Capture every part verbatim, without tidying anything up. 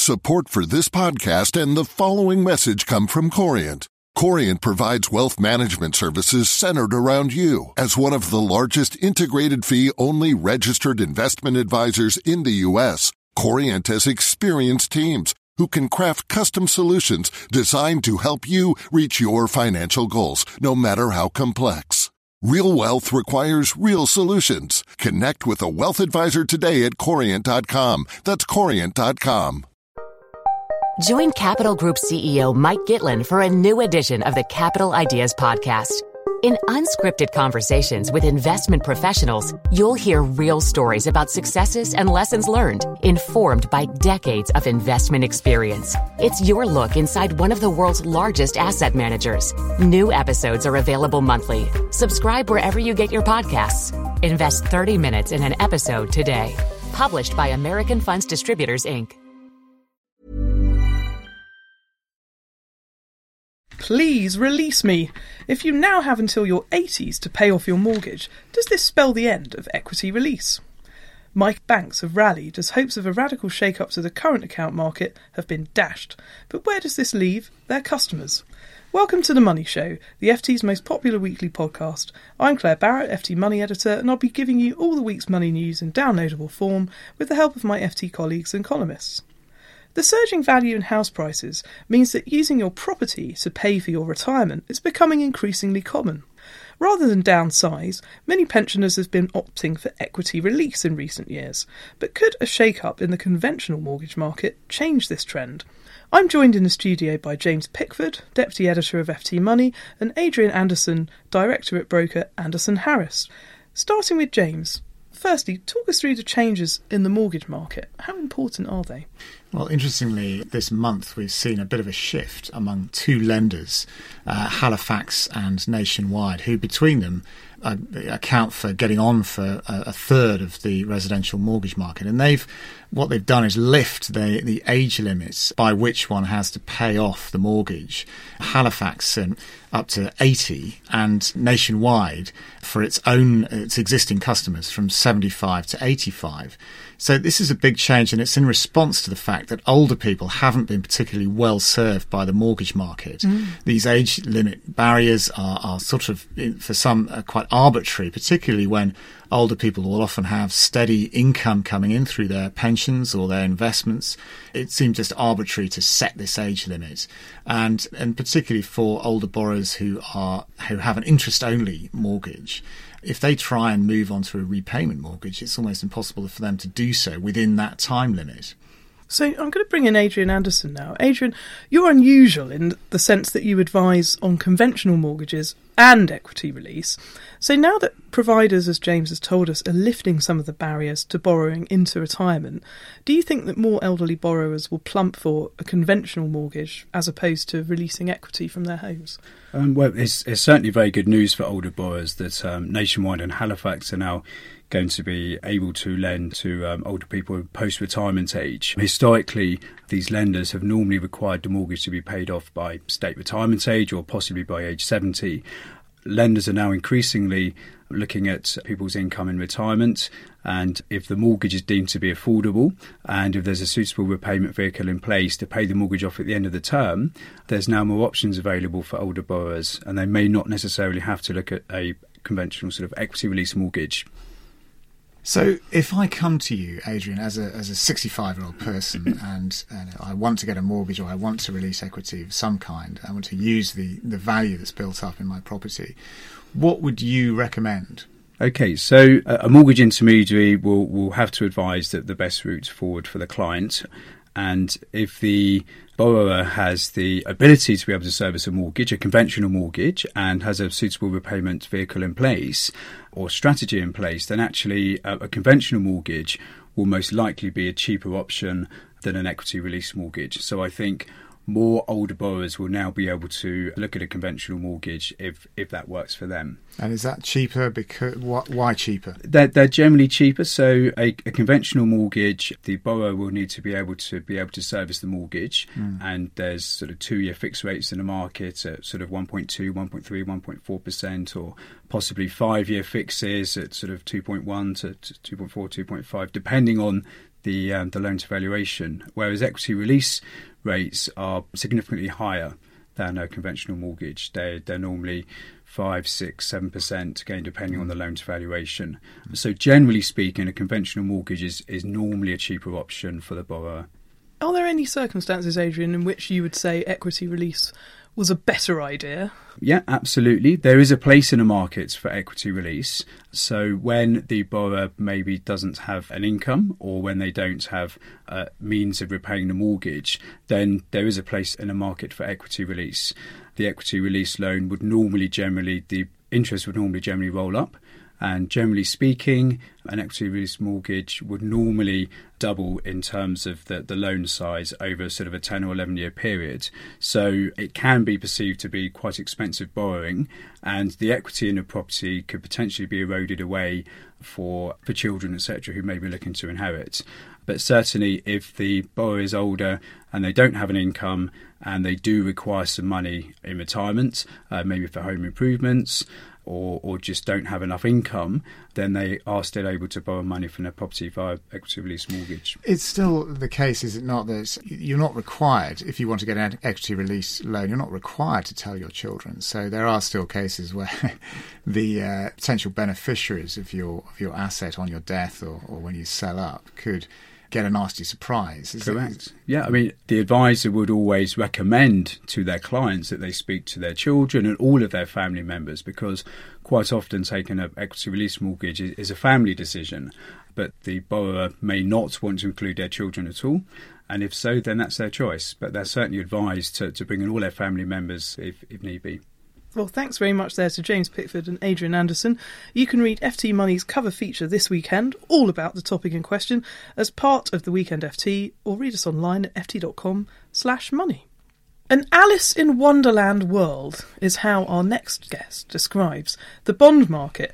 Support for this podcast and the following message come from Corient. Corient provides wealth management services centered around you. As one of the largest integrated fee-only registered investment advisors in the U S, Corient has experienced teams who can craft custom solutions designed to help you reach your financial goals, no matter how complex. Real wealth requires real solutions. Connect with a wealth advisor today at corient dot com. That's corient dot com. Join Capital Group C E O Mike Gitlin for a new edition of the Capital Ideas Podcast. In unscripted conversations with investment professionals, you'll hear real stories about successes and lessons learned, informed by decades of investment experience. It's your look inside one of the world's largest asset managers. New episodes are available monthly. Subscribe wherever you get your podcasts. Invest thirty minutes in an episode today. Published by American Funds Distributors, Incorporated. Please release me. If you now have until your eighties to pay off your mortgage, does this spell the end of equity release? Mike Banks have rallied as hopes of a radical shake-up to the current account market have been dashed. But where does this leave their customers? Welcome to The Money Show, the F T's most popular weekly podcast. I'm Claire Barrett, F T Money Editor, and I'll be giving you all the week's money news in downloadable form with the help of my F T colleagues and columnists. The surging value in house prices means that using your property to pay for your retirement is becoming increasingly common. Rather than downsize, many pensioners have been opting for equity release in recent years. But could a shake-up in the conventional mortgage market change this trend? I'm joined in the studio by James Pickford, Deputy Editor of F T Money, and Adrian Anderson, Director at broker Anderson Harris. Starting with James. Firstly, talk us through the changes in the mortgage market. How important are they? Well, interestingly, this month we've seen a bit of a shift among two lenders, uh, Halifax and Nationwide, who between them uh, account for getting on for a, a third of the residential mortgage market. And they've what they've done is lift the, the age limits by which one has to pay off the mortgage. Halifax um, up to eighty, and Nationwide for its own its existing customers from seventy-five to eighty-five. So this is a big change, and it's in response to the fact that older people haven't been particularly well served by the mortgage market. Mm. These age limit barriers are, are sort of, for some, uh, quite arbitrary, particularly when older people will often have steady income coming in through their pensions or their investments. It seems just arbitrary to set this age limit, and and particularly for older borrowers who are who have an interest-only mortgage. If they try and move on to a repayment mortgage, it's almost impossible for them to do so within that time limit. So I'm going to bring in Adrian Anderson now. Adrian, you're unusual in the sense that you advise on conventional mortgages and equity release. So now that providers, as James has told us, are lifting some of the barriers to borrowing into retirement, do you think that more elderly borrowers will plump for a conventional mortgage as opposed to releasing equity from their homes? Um, well, it's, it's certainly very good news for older borrowers that um, Nationwide and Halifax are now going to be able to lend to um, older people post-retirement age. Historically, these lenders have normally required the mortgage to be paid off by state retirement age or possibly by age seventy. Lenders are now increasingly looking at people's income in retirement, and if the mortgage is deemed to be affordable and if there's a suitable repayment vehicle in place to pay the mortgage off at the end of the term, there's now more options available for older borrowers, and they may not necessarily have to look at a conventional sort of equity release mortgage. So if I come to you, Adrian, as a as a sixty-five-year-old person and uh, I want to get a mortgage or I want to release equity of some kind, I want to use the, the value that's built up in my property, what would you recommend? Okay, so a mortgage intermediary will, will have to advise that the best route forward for the client. And if the borrower has the ability to be able to service a mortgage, a conventional mortgage, and has a suitable repayment vehicle in place or strategy in place, then actually a, a conventional mortgage will most likely be a cheaper option than an equity release mortgage. So I think more older borrowers will now be able to look at a conventional mortgage if if that works for them. And is that cheaper? Because why cheaper? They're, they're generally cheaper. So a, a conventional mortgage, the borrower will need to be able to be able to service the mortgage, mm. and there's sort of two-year fixed rates in the market at sort of one point two, one point three, one point four percent, or possibly five-year fixes at sort of two point one to two point four, two point five, depending on the um, the loan to valuation, whereas equity release rates are significantly higher than a conventional mortgage. They they're normally five, six, seven percent, again depending on the loan to valuation. So generally speaking, a conventional mortgage is, is normally a cheaper option for the borrower. Are there any circumstances, Adrian, in which you would say equity release was a better idea? Yeah, absolutely. There is a place in the market for equity release. So when the borrower maybe doesn't have an income, or when they don't have uh, means of repaying the mortgage, then there is a place in the market for equity release. The equity release loan would normally generally, the interest would normally generally roll up. And generally speaking, an equity release mortgage would normally double in terms of the, the loan size over sort of a ten or eleven year period. So it can be perceived to be quite expensive borrowing, and the equity in a property could potentially be eroded away for, for children, et cetera, who may be looking to inherit. But certainly if the borrower is older and they don't have an income and they do require some money in retirement, uh, maybe for home improvements, Or, or just don't have enough income, then they are still able to borrow money from their property via equity release mortgage. It's still the case, is it not, that you're not required, if you want to get an equity release loan, you're not required to tell your children. So there are still cases where the uh, potential beneficiaries of your of your asset on your death or, or when you sell up could get a nasty surprise. Is Correct. It? Yeah, I mean, the advisor would always recommend to their clients that they speak to their children and all of their family members, because quite often taking an equity release mortgage is, is a family decision, but the borrower may not want to include their children at all. And if so, then that's their choice. But they're certainly advised to, to bring in all their family members if, if need be. Well, thanks very much there to James Pickford and Adrian Anderson. You can read F T Money's cover feature this weekend, all about the topic in question, as part of the Weekend F T, or read us online at ft.com slash money. An Alice in Wonderland world is how our next guest describes the bond market.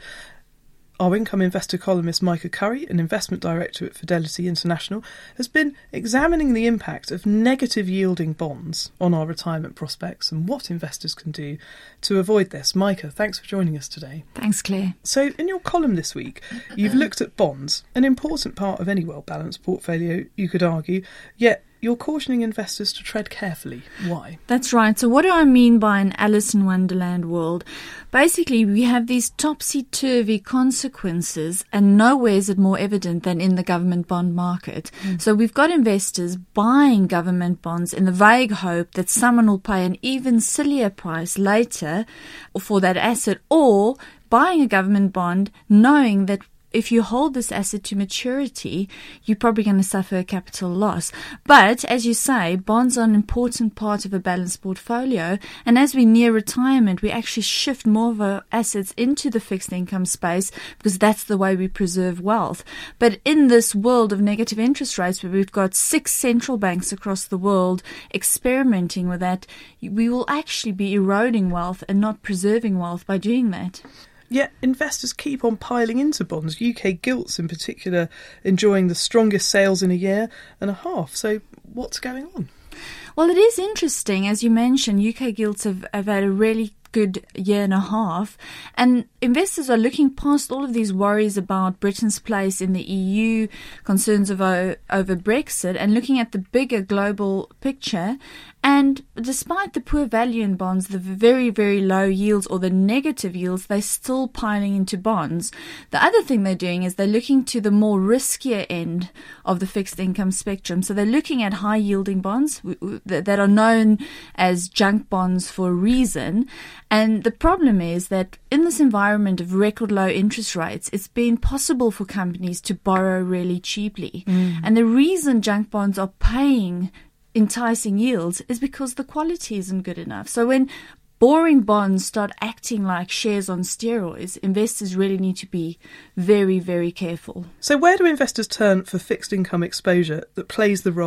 Our income investor columnist Micah Curry, an investment director at Fidelity International, has been examining the impact of negative yielding bonds on our retirement prospects and what investors can do to avoid this. Micah, thanks for joining us today. Thanks, Claire. So in your column this week, you've looked at bonds, an important part of any well-balanced portfolio, you could argue, yet you're cautioning investors to tread carefully. Why? That's right. So what do I mean by an Alice in Wonderland world? Basically, we have these topsy-turvy consequences, and nowhere is it more evident than in the government bond market. Mm. So we've got investors buying government bonds in the vague hope that someone will pay an even sillier price later for that asset, or buying a government bond knowing that if you hold this asset to maturity, you're probably going to suffer a capital loss. But, as you say, bonds are an important part of a balanced portfolio. And as we near retirement, we actually shift more of our assets into the fixed income space because that's the way we preserve wealth. But in this world of negative interest rates, where we've got six central banks across the world experimenting with that, we will actually be eroding wealth and not preserving wealth by doing that. Yet investors keep on piling into bonds, U K gilts in particular enjoying the strongest sales in a year and a half. So what's going on? Well, it is interesting. As you mentioned, U K gilts have, have had a really good year and a half, and investors are looking past all of these worries about Britain's place in the E U, concerns over, over Brexit, and looking at the bigger global picture. And despite the poor value in bonds, the very, very low yields or the negative yields, they're still piling into bonds. The other thing they're doing is they're looking to the more riskier end of the fixed income spectrum. So they're looking at high yielding bonds that are known as junk bonds for a reason. And the problem is that in this environment of record low interest rates, it's been possible for companies to borrow really cheaply. Mm. And the reason junk bonds are paying enticing yields is because the quality isn't good enough. So when boring bonds start acting like shares on steroids, investors really need to be very, very careful. So where do investors turn for fixed income exposure that plays the role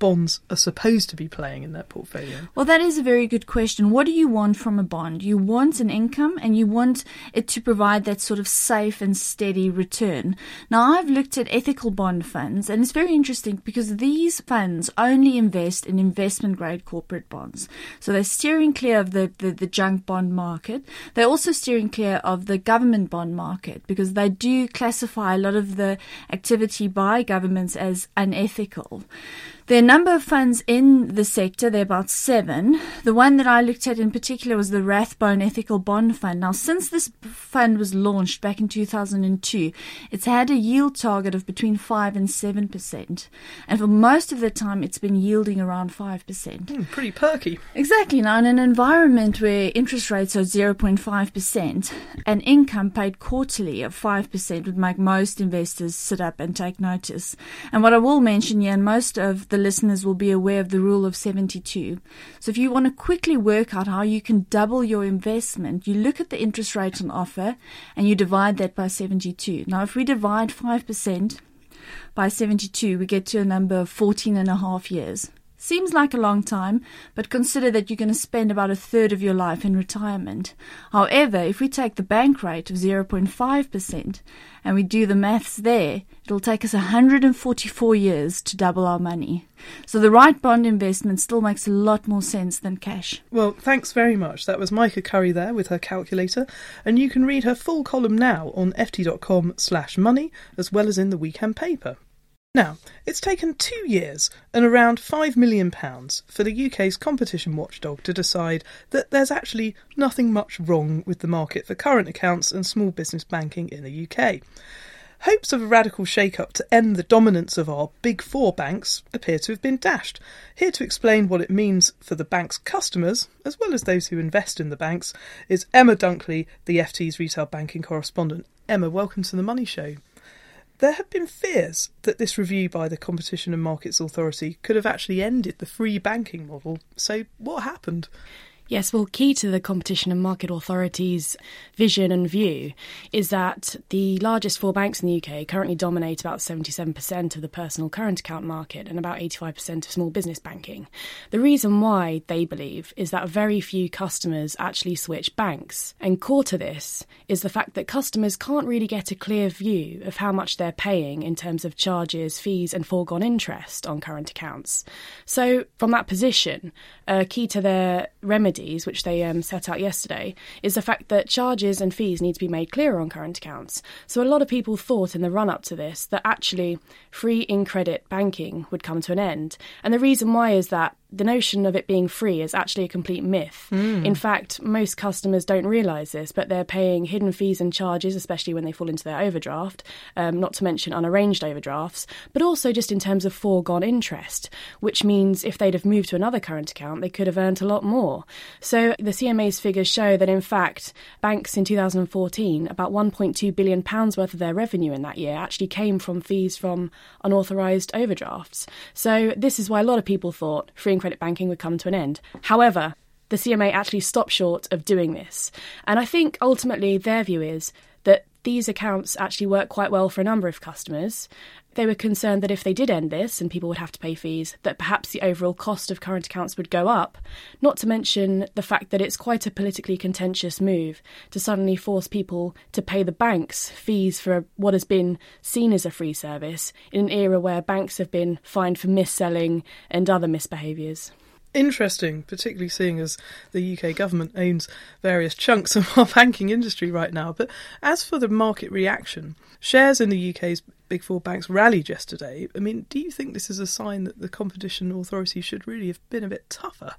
bonds are supposed to be playing in their portfolio? Well, that is a very good question. What do you want from a bond? You want an income and you want it to provide that sort of safe and steady return. Now, I've looked at ethical bond funds, and it's very interesting because these funds only invest in investment-grade corporate bonds. So they're steering clear of the, the, the junk bond market. They're also steering clear of the government bond market because they do classify a lot of the activity by governments as unethical. There are a number of funds in the sector. There are about seven. The one that I looked at in particular was the Rathbone Ethical Bond Fund. Now, since this fund was launched back in two thousand two, it's had a yield target of between five and seven percent. And for most of the time, it's been yielding around five percent. Mm, pretty perky. Exactly. Now, in an environment where interest rates are zero point five percent, an income paid quarterly of five percent would make most investors sit up and take notice. And what I will mention here, and most of the listeners will be aware of the rule of seventy-two. So if you want to quickly work out how you can double your investment, you look at the interest rate on offer and you divide that by seventy-two. Now, if we divide five percent by seventy-two, we get to a number of fourteen and a half years. Seems like a long time, but consider that you're going to spend about a third of your life in retirement. However, if we take the bank rate of zero point five percent and we do the maths there, it'll take us one hundred forty-four years to double our money. So the right bond investment still makes a lot more sense than cash. Well, thanks very much. That was Micah Curry there with her calculator, and you can read her full column now on ft.com slash money, as well as in the weekend paper. Now, it's taken two years and around five million pounds for the U K's competition watchdog to decide that there's actually nothing much wrong with the market for current accounts and small business banking in the U K. Hopes of a radical shake-up to end the dominance of our big four banks appear to have been dashed. Here to explain what it means for the bank's customers, as well as those who invest in the banks, is Emma Dunkley, the F T's retail banking correspondent. Emma, welcome to the Money Show. There have been fears that this review by the Competition and Markets Authority could have actually ended the free banking model. So what happened? Yes, well, key to the Competition and Market Authority's vision and view is that the largest four banks in the U K currently dominate about seventy-seven percent of the personal current account market and about eighty-five percent of small business banking. The reason why, they believe, is that very few customers actually switch banks. And core to this is the fact that customers can't really get a clear view of how much they're paying in terms of charges, fees and foregone interest on current accounts. So from that position, uh, key to their remedy, which they um, set out yesterday, is the fact that charges and fees need to be made clearer on current accounts. So a lot of people thought in the run-up to this that actually free in-credit banking would come to an end. And the reason why is that the notion of it being free is actually a complete myth. Mm. In fact, most customers don't realise this, but they're paying hidden fees and charges, especially when they fall into their overdraft, um, not to mention unarranged overdrafts, but also just in terms of foregone interest, which means if they'd have moved to another current account, they could have earned a lot more. So the C M A's figures show that, in fact, banks in two thousand fourteen, about one point two billion pounds worth of their revenue in that year actually came from fees from unauthorised overdrafts. So this is why a lot of people thought free and credit banking would come to an end. However, the C M A actually stopped short of doing this. And I think ultimately their view is that these accounts actually work quite well for a number of customers. They were concerned that if they did end this and people would have to pay fees, that perhaps the overall cost of current accounts would go up, not to mention the fact that it's quite a politically contentious move to suddenly force people to pay the banks fees for what has been seen as a free service in an era where banks have been fined for mis-selling and other misbehaviours. Interesting, particularly seeing as the U K government owns various chunks of our banking industry right now. But as for the market reaction, shares in the U K's big four banks rallied yesterday. I mean, do you think this is a sign that the Competition Authority should really have been a bit tougher?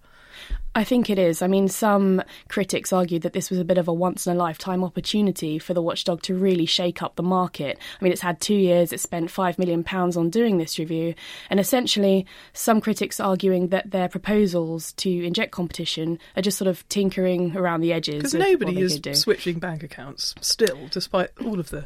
I think it is. I mean, some critics argued that this was a bit of a once-in-a-lifetime opportunity for the watchdog to really shake up the market. I mean, it's had two years, it's spent five million pounds on doing this review, and essentially some critics arguing that their proposals to inject competition are just sort of tinkering around the edges. Because nobody is switching bank accounts still, despite all of the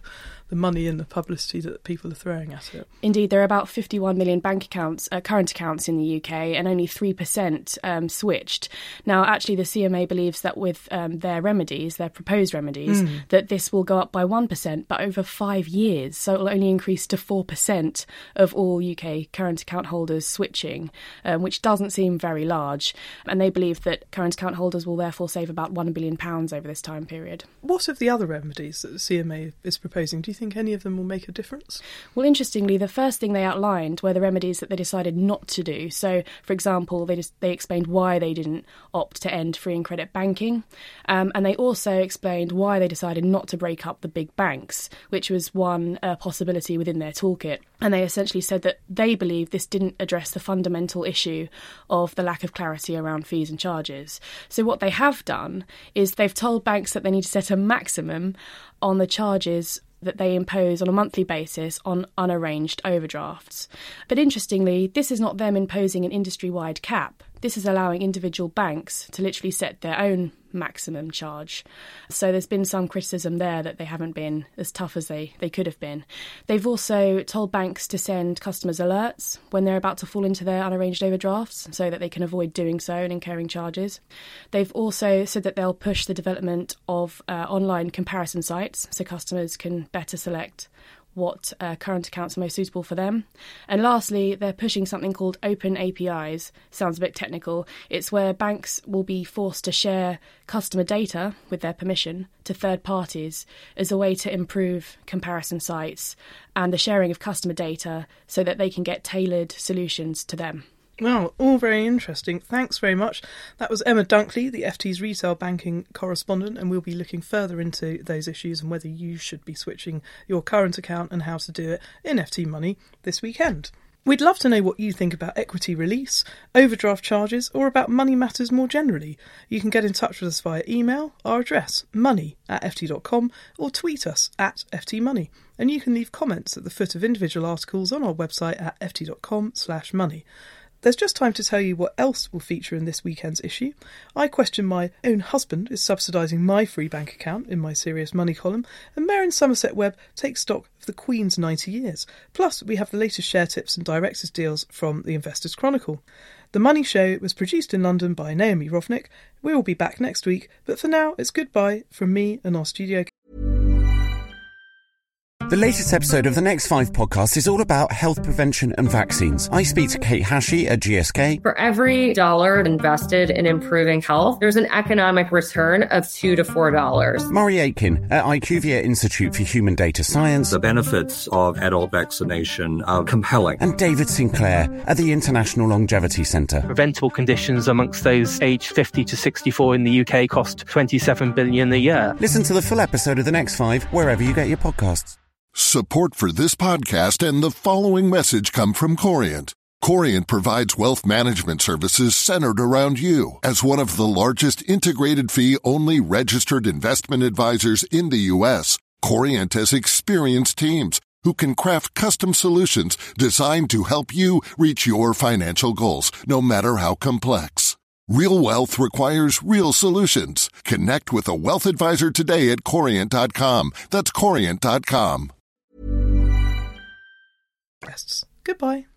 the money and the publicity that people are throwing at it. Indeed, there are about fifty-one million bank accounts, uh, current accounts in the U K, and only three percent um, switched. Now, actually, the C M A believes that with um, their remedies, their proposed remedies, mm. that this will go up by one percent, but over five years. So it will only increase to four percent of all U K current account holders switching, um, which doesn't seem very large. And they believe that current account holders will therefore save about one billion pounds over this time period. What of the other remedies that the C M A is proposing? Do you think any of them will make a difference? Well, interestingly, the first thing they outlined were the remedies that they decided not to do. So, for example, they just, they explained why they didn't opt to end free and credit banking. Um, and they also explained why they decided not to break up the big banks, which was one uh, possibility within their toolkit. And they essentially said that they believe this didn't address the fundamental issue of the lack of clarity around fees and charges. So what they have done is they've told banks that they need to set a maximum on the charges that they impose on a monthly basis on unarranged overdrafts. But interestingly, this is not them imposing an industry-wide cap. This is allowing individual banks to literally set their own maximum charge. So there's been some criticism there that they haven't been as tough as they, they could have been. They've also told banks to send customers alerts when they're about to fall into their unarranged overdrafts so that they can avoid doing so and incurring charges. They've also said that they'll push the development of uh, online comparison sites so customers can better select what uh, current accounts are most suitable for them. And lastly, they're pushing something called open A P Is. Sounds a bit technical. It's where banks will be forced to share customer data with their permission to third parties as a way to improve comparison sites and the sharing of customer data so that they can get tailored solutions to them. Well, all very interesting. Thanks very much. That was Emma Dunkley, the F T's retail banking correspondent, and we'll be looking further into those issues and whether you should be switching your current account and how to do it in F T Money this weekend. We'd love to know what you think about equity release, overdraft charges, or about money matters more generally. You can get in touch with us via email, our address, money at f t dot com, or tweet us at F T Money. And you can leave comments at the foot of individual articles on our website at f t dot com slash money. There's just time to tell you what else will feature in this weekend's issue. I question my own husband is subsidising my free bank account in my Serious Money column, and Mayor in Somerset Webb takes stock of the Queen's ninety years. Plus, we have the latest share tips and directors' deals from the Investors Chronicle. The Money Show was produced in London by Naomi Rovnick. We will be back next week, but for now, it's goodbye from me and our studio. The latest episode of the Next Five podcast is all about health prevention and vaccines. I speak to Kate Hashey at G S K. For every dollar invested in improving health, there's an economic return of two to four dollars. Murray Aitken at IQVIA Institute for Human Data Science. The benefits of adult vaccination are compelling. And David Sinclair at the International Longevity Centre. Preventable conditions amongst those aged fifty to sixty-four in the U K cost twenty-seven billion dollars a year. Listen to the full episode of The Next Five wherever you get your podcasts. Support for this podcast and the following message come from Corient. Corient provides wealth management services centered around you. As one of the largest integrated fee-only registered investment advisors in the U S, Corient has experienced teams who can craft custom solutions designed to help you reach your financial goals, no matter how complex. Real wealth requires real solutions. Connect with a wealth advisor today at corient dot com. That's corient dot com. Goodbye.